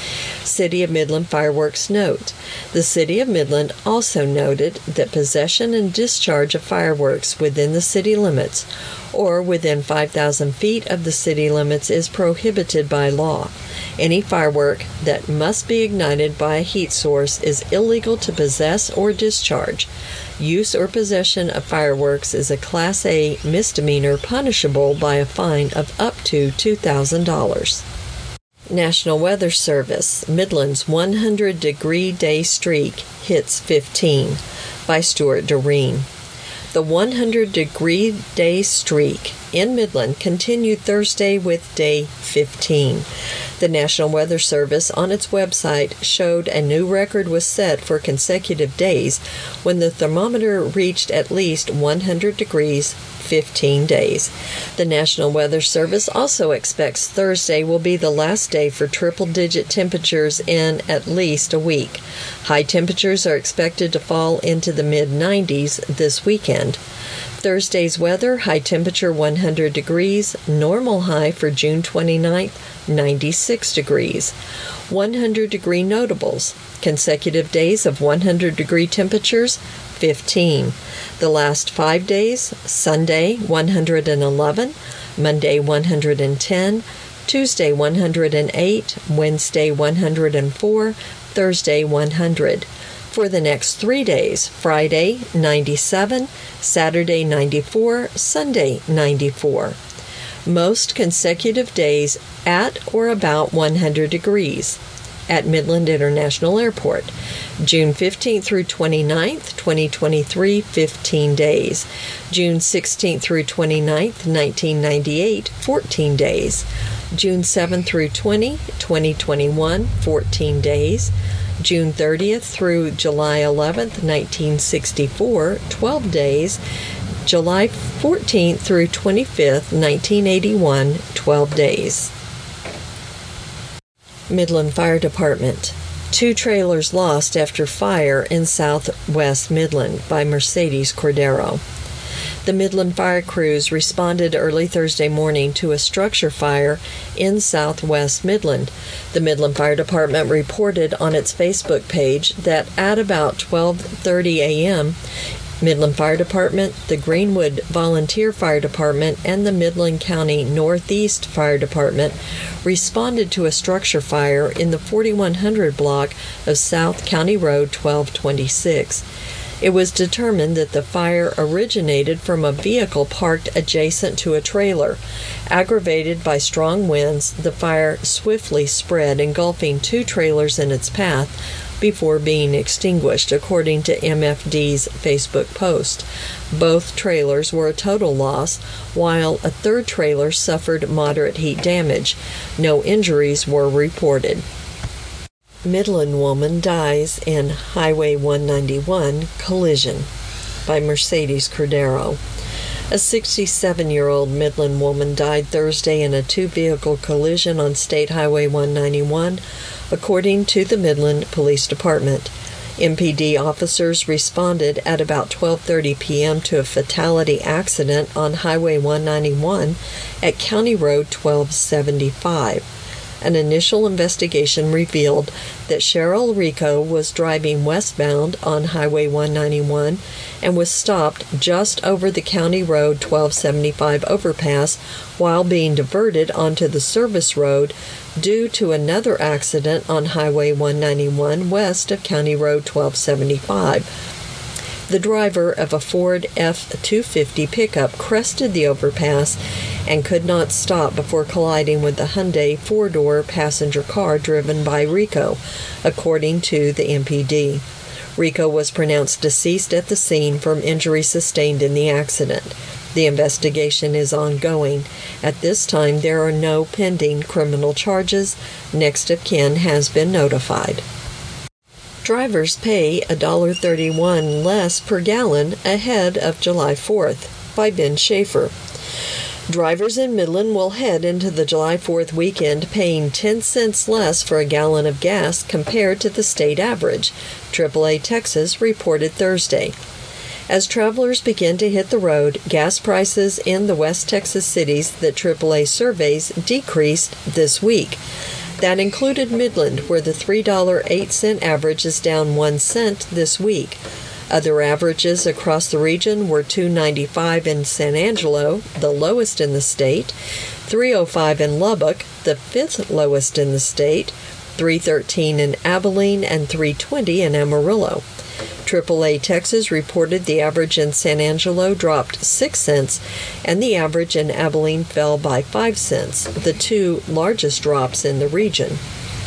D: City of Midland Fireworks note. The City of Midland also noted that possession and discharge of fireworks within the city limits or within five thousand feet of the city limits is prohibited by law. Any firework that must be ignited by a heat source is illegal to possess or discharge. Use or possession of fireworks is a Class A misdemeanor punishable by a fine of up to two thousand dollars. National Weather Service, Midland's one hundred degree day streak hits fifteen, by Stuart Doreen. The one hundred degree day streak in Midland continued Thursday with day fifteen. The National Weather Service on its website showed a new record was set for consecutive days when the thermometer reached at least one hundred degrees fifteen days. The National Weather Service also expects Thursday will be the last day for triple-digit temperatures in at least a week. High temperatures are expected to fall into the mid nineties this weekend. Thursday's weather, high temperature one hundred degrees, normal high for June twenty-ninth, ninety-six degrees. one hundred degree notables, consecutive days of one hundred degree temperatures, fifteen. The last five days, Sunday one hundred eleven, Monday one hundred ten, Tuesday one hundred eight, Wednesday one hundred four, Thursday one hundred. For the next three days, Friday ninety-seven, Saturday ninety-four, Sunday ninety-four. Most consecutive days at or about one hundred degrees at Midland International Airport. June fifteenth through twenty-ninth, twenty twenty-three, fifteen days. June sixteenth through twenty-ninth, nineteen ninety-eight, fourteen days. June seventh through twentieth, twenty twenty-one, fourteen days. June thirtieth through July eleventh, nineteen sixty-four, twelve days. July fourteenth through twenty-fifth, nineteen eighty-one, twelve days. Midland Fire Department. Two trailers lost after fire in southwest Midland, by Mercedes Cordero. The Midland fire crews responded early Thursday morning to a structure fire in southwest Midland. The Midland Fire Department reported on its Facebook page that at about twelve thirty a.m., Midland Fire Department, the Greenwood Volunteer Fire Department, and the Midland County Northeast Fire Department responded to a structure fire in the forty-one hundred block of South County Road twelve twenty-six. It was determined that the fire originated from a vehicle parked adjacent to a trailer. Aggravated by strong winds, the fire swiftly spread, engulfing two trailers in its path before being extinguished, according to M F D's Facebook post. Both trailers were a total loss, while a third trailer suffered moderate heat damage. No injuries were reported. Midland woman dies in Highway one ninety-one collision, by Mercedes Cordero. A sixty-seven-year-old Midland woman died Thursday in a two-vehicle collision on State Highway one ninety-one, according to the Midland Police Department. M P D officers responded at about twelve thirty p.m. to a fatality accident on Highway one ninety-one at County Road twelve seventy-five. An initial investigation revealed that Cheryl Rico was driving westbound on Highway one ninety-one and was stopped just over the County Road twelve seventy-five overpass while being diverted onto the service road due to another accident on Highway one ninety-one west of County Road twelve seventy-five. The driver of a Ford F two fifty pickup crested the overpass and could not stop before colliding with the Hyundai four-door passenger car driven by Rico, according to the M P D. Rico was pronounced deceased at the scene from injuries sustained in the accident. The investigation is ongoing. At this time, there are no pending criminal charges. Next of kin has been notified. Drivers pay one dollar and thirty-one cents less per gallon ahead of July fourth, by Ben Schaefer. Drivers in Midland will head into the July fourth weekend paying ten cents less for a gallon of gas compared to the state average, triple A Texas reported Thursday. As travelers begin to hit the road, gas prices in the West Texas cities that triple A surveys decreased this week. That included Midland, where the three dollars and eight cents average is down one cent this week. Other averages across the region were two dollars and ninety-five cents in San Angelo, the lowest in the state, three dollars and five cents in Lubbock, the fifth lowest in the state, three dollars and thirteen cents in Abilene, and three dollars and twenty cents in Amarillo. triple A Texas reported the average in San Angelo dropped six cents, and the average in Abilene fell by five cents, the two largest drops in the region.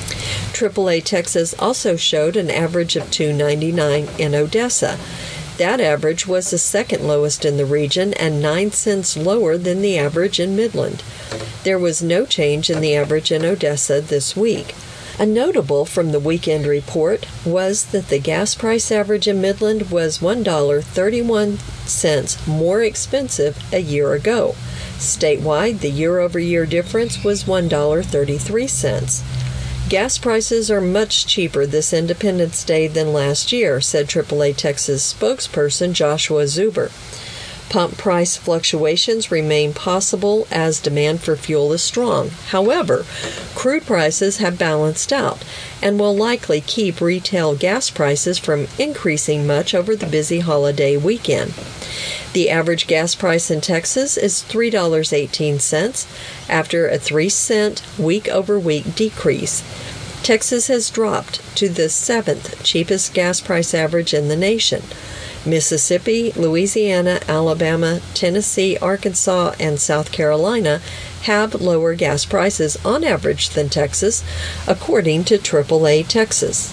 D: triple A Texas also showed an average of two dollars and ninety-nine cents in Odessa. That average was the second lowest in the region and nine cents lower than the average in Midland. There was no change in the average in Odessa this week. A notable from the weekend report was that the gas price average in Midland was one dollar and thirty-one cents more expensive a year ago. Statewide, the year-over-year difference was one dollar and thirty-three cents. Gas prices are much cheaper this Independence Day than last year, said triple A Texas spokesperson Joshua Zuber. Pump price fluctuations remain possible as demand for fuel is strong. However, crude prices have balanced out and will likely keep retail gas prices from increasing much over the busy holiday weekend. The average gas price in Texas is three dollars and eighteen cents after a three cent week-over-week decrease. Texas has dropped to the seventh cheapest gas price average in the nation. Mississippi, Louisiana, Alabama, Tennessee, Arkansas, and South Carolina have lower gas prices on average than Texas, according to triple A Texas.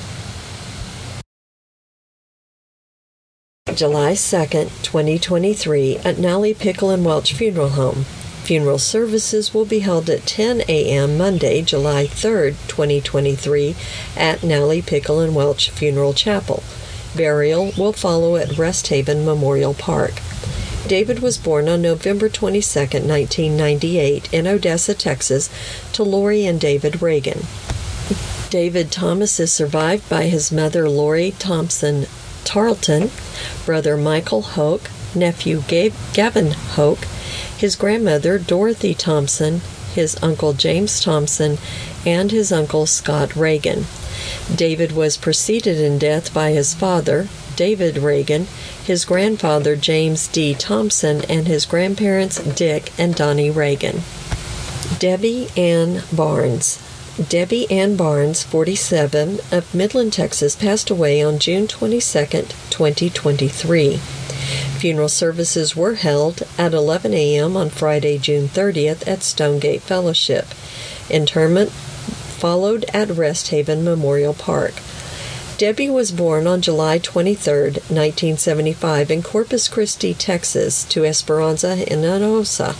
D: July second, twenty twenty-three, at Nally Pickle and Welch Funeral Home. Funeral services will be held at ten a.m. Monday, July third, twenty twenty-three, at Nally Pickle and Welch Funeral Chapel. Burial will follow at Rest Haven Memorial Park. David was born on November twenty-second, nineteen ninety-eight, in Odessa, Texas, to Lori and David Reagan. David Thomas is survived by his mother, Lori Thompson Tarleton, brother Michael Hoke, nephew Gabe, Gavin Hoke, his grandmother, Dorothy Thompson, his uncle James Thompson, and his uncle Scott Reagan. David was preceded in death by his father, David Reagan, his grandfather, James D. Thompson, and his grandparents, Dick and Donnie Reagan. Debbie Ann Barnes. Debbie Ann Barnes, forty-seven, of Midland, Texas, passed away on June twenty-second, twenty twenty-three. Funeral services were held at eleven a.m. on Friday, June thirtieth, at Stonegate Fellowship. Interment followed at Rest Haven Memorial Park. Debbie was born on July twenty-third, nineteen seventy-five, in Corpus Christi, Texas, to Esperanza Hinojosa.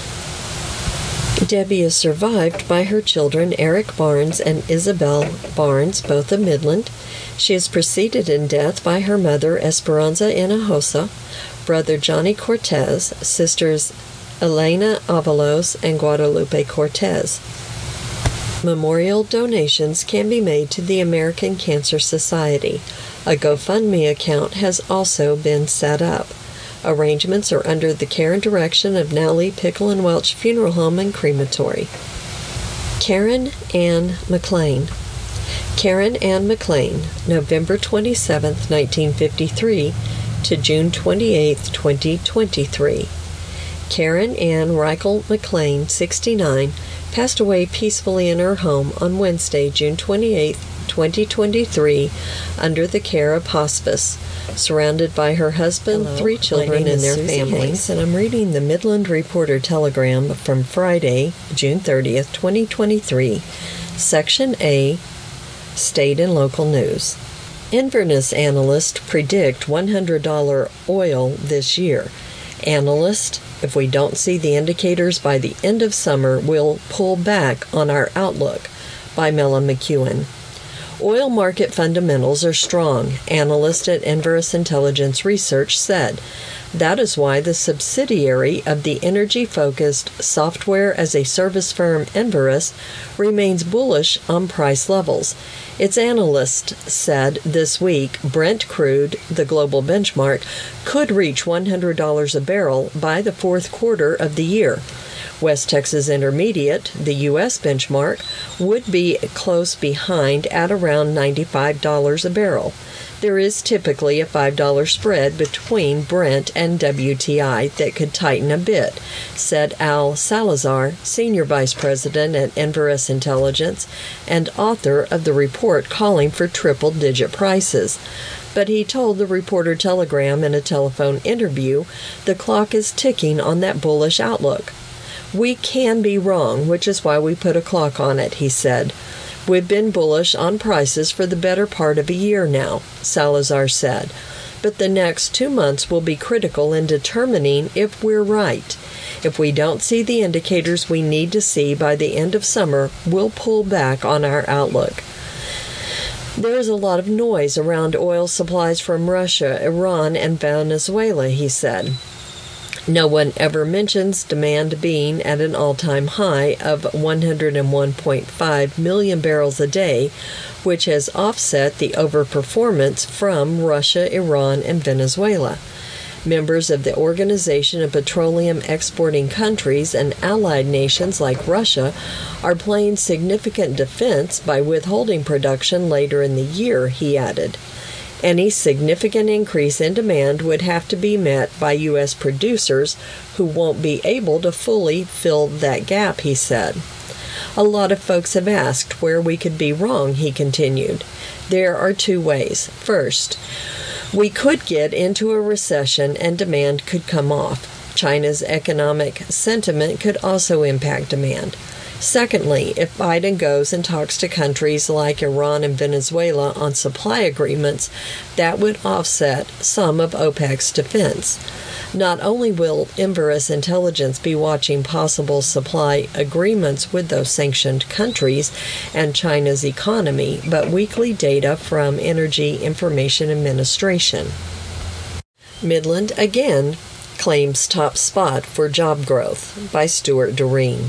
D: Debbie is survived by her children Eric Barnes and Isabel Barnes, both of Midland. She is preceded in death by her mother Esperanza Hinojosa, brother Johnny Cortez, sisters Elena Avalos and Guadalupe Cortez. Memorial donations can be made to the American Cancer Society. A GoFundMe account has also been set up. Arrangements are under the care and direction of Nally Pickle and Welch Funeral Home and Crematory. Karen Ann McLean. Karen Ann McLean, November twenty-seventh, nineteen fifty-three to June twenty-eighth, twenty twenty-three. Karen Ann Reichel McLean, sixty-nine, passed away peacefully in her home on Wednesday, June twenty-eighth, twenty twenty-three, under the care of hospice, surrounded by her husband, Hello, three children, and their Susie families. Hanks, and I'm reading the Midland Reporter Telegram from Friday, June thirtieth, twenty twenty-three, Section A, State and Local News. Inverness analysts predict one hundred dollars oil this year. Analysts, if we don't see the indicators by the end of summer, we'll pull back on our outlook, by Mela McEwen. Oil market fundamentals are strong, analyst at Enverus Intelligence Research said. That is why the subsidiary of the energy-focused software-as-a-service firm Enverus remains bullish on price levels. Its analyst said this week Brent crude, the global benchmark, could reach one hundred dollars a barrel by the fourth quarter of the year. West Texas Intermediate, the U S benchmark, would be close behind at around ninety-five dollars a barrel. There is typically a five dollars spread between Brent and W T I that could tighten a bit, said Al Salazar, Senior Vice President at Enverus Intelligence and author of the report calling for triple-digit prices. But he told the Reporter Telegram in a telephone interview the clock is ticking on that bullish outlook. We can be wrong, which is why we put a clock on it, he said. We've been bullish on prices for the better part of a year now, Salazar said. But the next two months will be critical in determining if we're right. If we don't see the indicators we need to see by the end of summer, we'll pull back on our outlook. There is a lot of noise around oil supplies from Russia, Iran, and Venezuela, he said. No one ever mentions demand being at an all-time high of one hundred one point five million barrels a day, which has offset the overperformance from Russia, Iran, and Venezuela. Members of the Organization of Petroleum Exporting Countries and allied nations like Russia are playing significant defense by withholding production later in the year, he added. Any significant increase in demand would have to be met by U S producers who won't be able to fully fill that gap, he said. A lot of folks have asked where we could be wrong, he continued. There are two ways. First, we could get into a recession and demand could come off. China's economic sentiment could also impact demand. Secondly, if Biden goes and talks to countries like Iran and Venezuela on supply agreements, that would offset some of OPEC's defense. Not only will Enverus Intelligence be watching possible supply agreements with those sanctioned countries and China's economy, but weekly data from Energy Information Administration. Midland again claims top spot for job growth, by Stuart Doreen.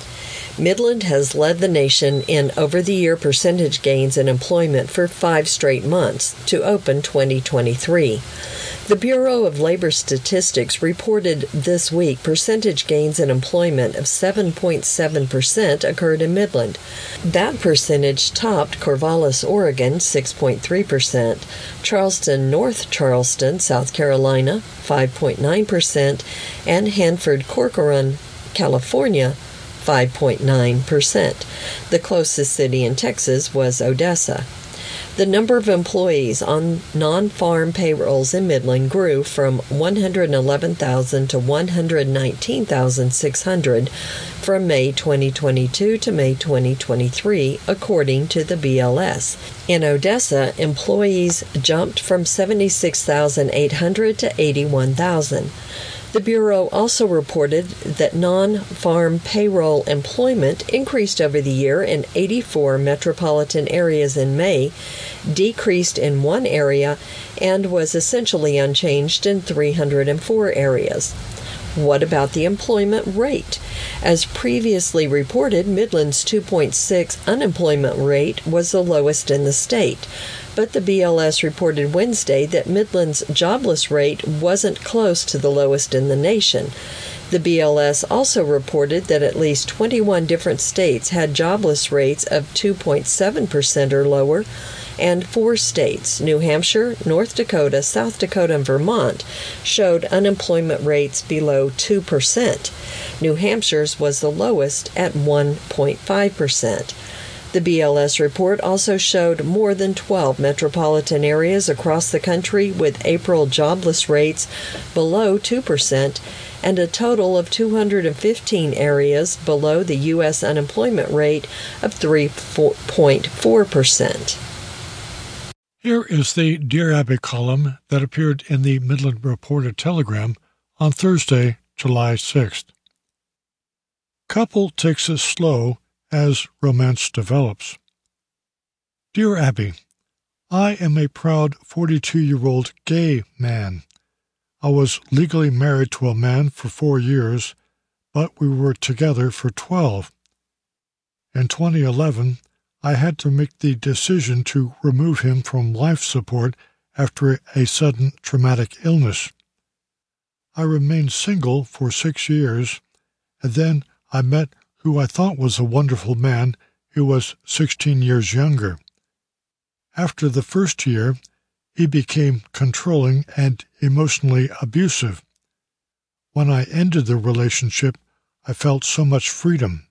D: Midland has led the nation in over-the-year percentage gains in employment for five straight months to open twenty twenty-three. The Bureau of Labor Statistics reported this week percentage gains in employment of seven point seven percent occurred in Midland. That percentage topped Corvallis, Oregon, six point three percent, Charleston, North Charleston, South Carolina, five point nine percent, and Hanford, Corcoran, California, five point nine percent. The closest city in Texas was Odessa. The number of employees on non-farm payrolls in Midland grew from one hundred eleven thousand to one hundred nineteen thousand six hundred from May twenty twenty-two to May twenty twenty-three, according to the B L S. In Odessa, employees jumped from seventy-six thousand eight hundred to eighty-one thousand. The Bureau also reported that non-farm payroll employment increased over the year in eighty-four metropolitan areas in May, decreased in one area, and was essentially unchanged in three hundred four areas. What about the employment rate? As previously reported, Midland's two point six unemployment rate was the lowest in the state. But the B L S reported Wednesday that Midland's jobless rate wasn't close to the lowest in the nation. The B L S also reported that at least twenty-one different states had jobless rates of two point seven percent or lower, and four states, New Hampshire, North Dakota, South Dakota, and Vermont, showed unemployment rates below two percent. New Hampshire's was the lowest at one point five percent. The B L S report also showed more than twelve metropolitan areas across the country with April jobless rates below two percent and a total of two hundred fifteen areas below the U S unemployment rate of three point four percent.
E: Here is the Dear Abby column that appeared in the Midland Reporter-Telegram on Thursday, July sixth. Couple takes it slow as romance develops. Dear Abby, I am a proud forty-two-year-old gay man. I was legally married to a man for four years, but we were together for twelve. In twenty eleven, I had to make the decision to remove him from life support after a sudden traumatic illness. I remained single for six years, and then I met who I thought was a wonderful man who was sixteen years younger. After the first year, he became controlling and emotionally abusive. When I ended the relationship, I felt so much freedom.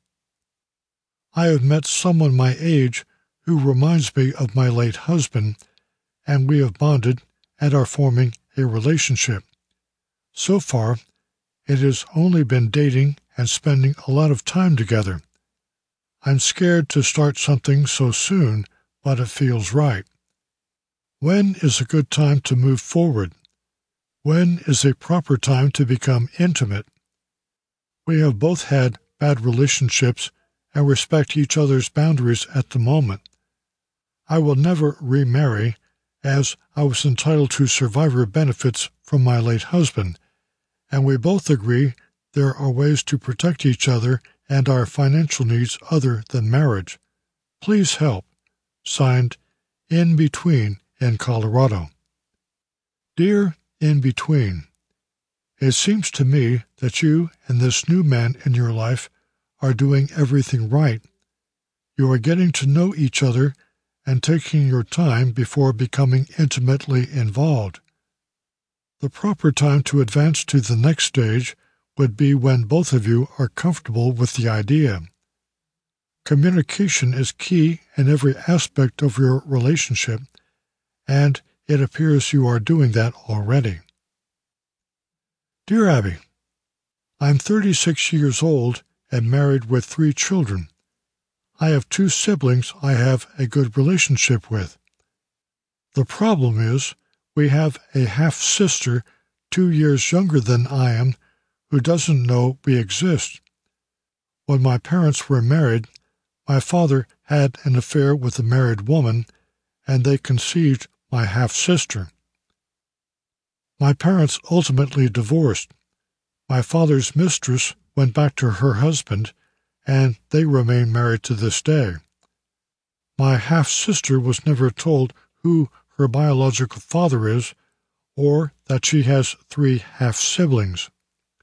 E: I have met someone my age who reminds me of my late husband, and we have bonded and are forming a relationship. So far, it has only been dating and spending a lot of time together. I'm scared to start something so soon, but it feels right. When is a good time to move forward? When is a proper time to become intimate? We have both had bad relationships and respect each other's boundaries at the moment. I will never remarry, as I was entitled to survivor benefits from my late husband, and we both agree there are ways to protect each other and our financial needs other than marriage. Please help. Signed, In Between in Colorado. Dear In Between, it seems to me that you and this new man in your life are doing everything right. You are getting to know each other and taking your time before becoming intimately involved. The proper time to advance to the next stage would be when both of you are comfortable with the idea. Communication is key in every aspect of your relationship, and it appears you are doing that already. Dear Abby, I'm thirty-six years old and married with three children. I have two siblings I have a good relationship with. The problem is we have a half-sister two years younger than I am who doesn't know we exist. When my parents were married, my father had an affair with a married woman, and they conceived my half-sister. My parents ultimately divorced. My father's mistress went back to her husband, and they remain married to this day. My half-sister was never told who her biological father is, or that she has three half-siblings.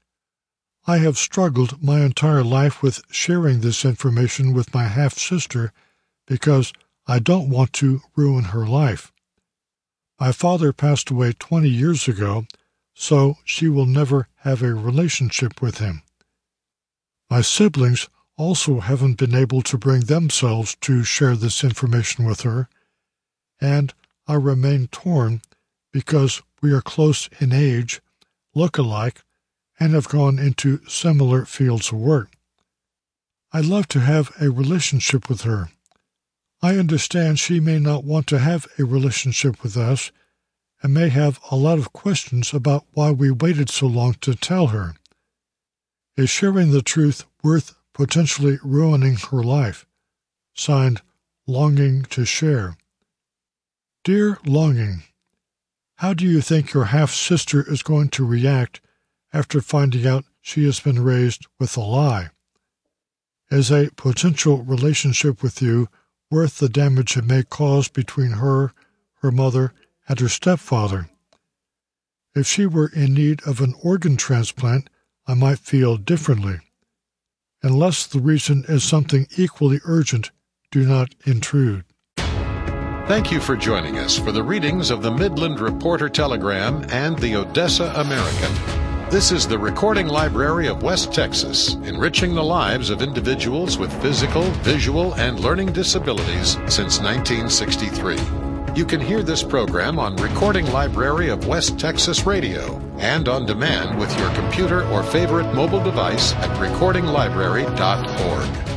E: I have struggled my entire life with sharing this information with my half-sister because I don't want to ruin her life. My father passed away twenty years ago, so she will never have a relationship with him. My siblings also haven't been able to bring themselves to share this information with her, and I remain torn because we are close in age, look alike, and have gone into similar fields of work. I'd love to have a relationship with her. I understand she may not want to have a relationship with us and may have a lot of questions about why we waited so long to tell her. Is sharing the truth worth potentially ruining her life? Signed, Longing to Share. Dear Longing, how do you think your half-sister is going to react after finding out she has been raised with a lie? Is a potential relationship with you worth the damage it may cause between her, her mother, and her stepfather? If she were in need of an organ transplant, I might feel differently. Unless the reason is something equally urgent, do not intrude.
A: Thank you for joining us for the readings of the Midland Reporter-Telegram and the Odessa American. This is the Recording Library of West Texas, enriching the lives of individuals with physical, visual, and learning disabilities since nineteen sixty-three. You can hear this program on Recording Library of West Texas Radio and on demand with your computer or favorite mobile device at recording library dot org.